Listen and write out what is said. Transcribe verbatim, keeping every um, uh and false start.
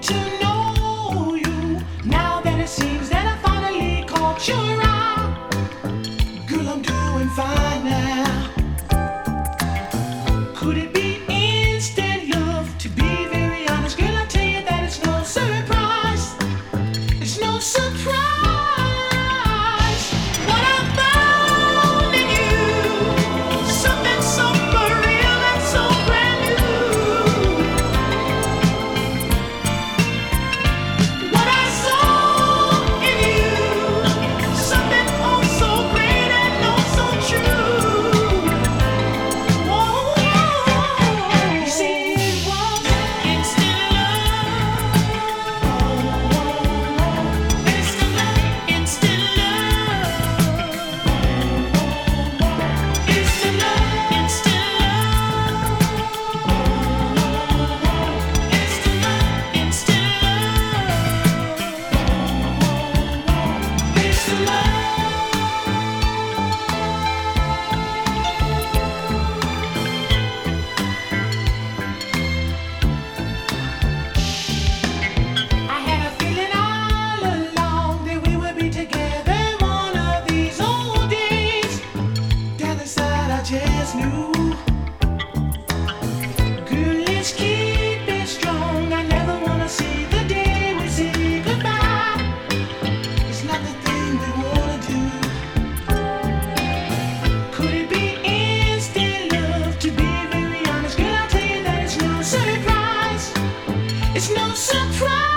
to know you. Now that it seems that I finally caught your eye, girl, I'm doing fine now. Could it be instant love? To be very honest, girl, I tell you that it's no surprise. It's no surprise. What I found in you, something so for real and so brand new. What I saw in you, something oh so great and oh so true. Whoa, you see, it was instant love. Instant love, instant love. Instant love, instant love. Instant love, instant love. Instant love. I had a feeling all along that we would be together one of these old days. Down inside, I just knew. Girl, let's keep it strong. I never wanna see the day we say goodbye. It's not the thing we wanna do. Could it be instant love? To be very honest, girl, I'll tell you that it's no surprise. It's no surprise.